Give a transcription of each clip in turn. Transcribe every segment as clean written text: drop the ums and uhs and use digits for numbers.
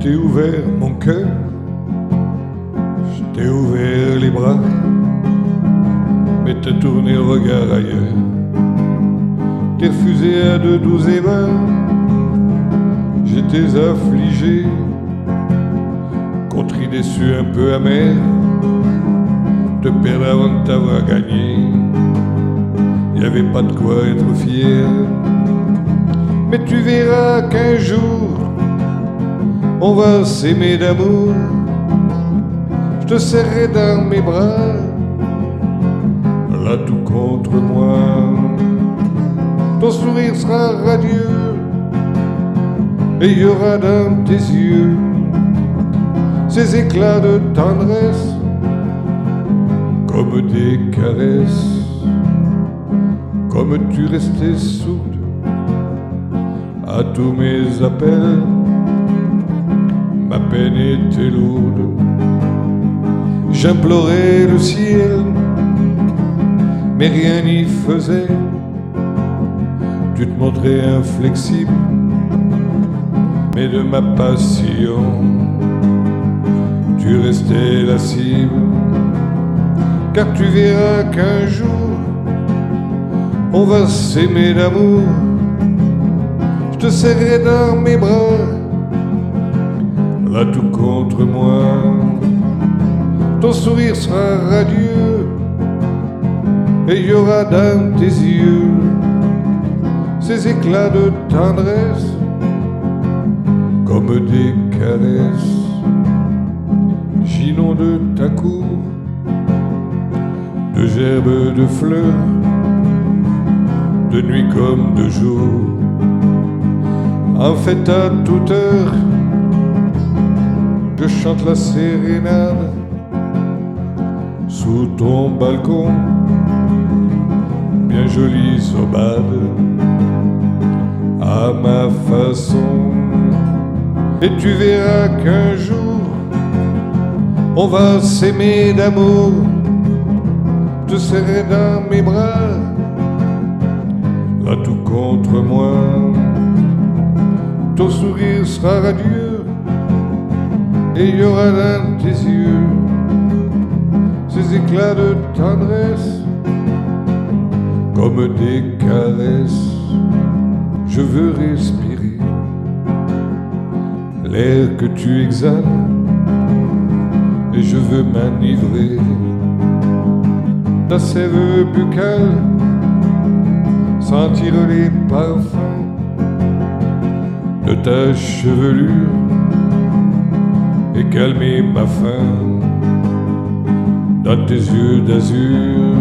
t'ai ouvert mon cœur, je t'ai ouvert les bras, mais t'as tourné le regard ailleurs. T'es refusé à de doux ébats, j'étais affligé, contrit, déçu, un peu amer, de perdre avant de t'avoir gagné. Y avait pas de quoi être fier, mais tu verras qu'un jour on va s'aimer d'amour. Je te serrerai dans mes bras, là tout contre moi. Ton sourire sera radieux, et il y aura dans tes yeux ces éclats de tendresse, comme des caresses. Comme tu restais sourde à tous mes appels, ma peine était lourde. J'implorais le ciel, mais rien n'y faisait. Tu te montrais inflexible, mais de ma passion tu restais la cible. Car tu verras qu'un jour on va s'aimer d'amour. Je te serrerai dans mes bras, là tout contre moi. Ton sourire sera radieux, et il y aura dans tes yeux ces éclats de tendresse, comme des caresses. J'inonde ta cour de gerbes de fleurs, de nuit comme de jour. En fait à toute heure, je chante la sérénade sous ton balcon, bien jolie sobade, à ma façon. Et tu verras qu'un jour on va s'aimer d'amour. Je te serrerai dans mes bras, là tout contre moi. Ton sourire sera radieux, et il y aura dans tes yeux ces éclats de tendresse, comme des caresses. Je veux respirer l'air que tu exhales, et je veux m'enivrer ta sève buccale, sentir les parfums de ta chevelure et calmer ma faim dans tes yeux d'azur.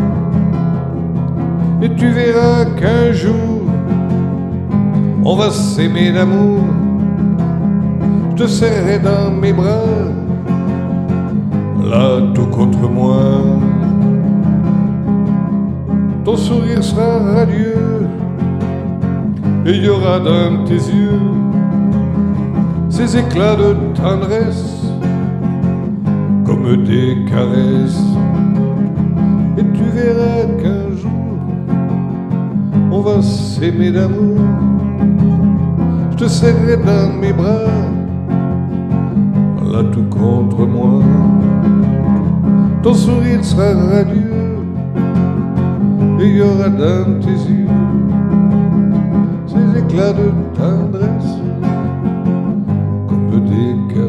Et tu verras qu'un jour on va s'aimer d'amour. Je te serrerai dans mes bras, là tout contre moi. Ton sourire sera radieux, et il y aura dans tes yeux ces éclats de tendresse, comme des caresses. Et tu verras qu'un jour on va s'aimer d'amour. Je te serrerai dans mes bras, là tout contre moi. Ton sourire sera radieux, et il y aura dans tes yeux ces éclats de tendresse, comme des caresses.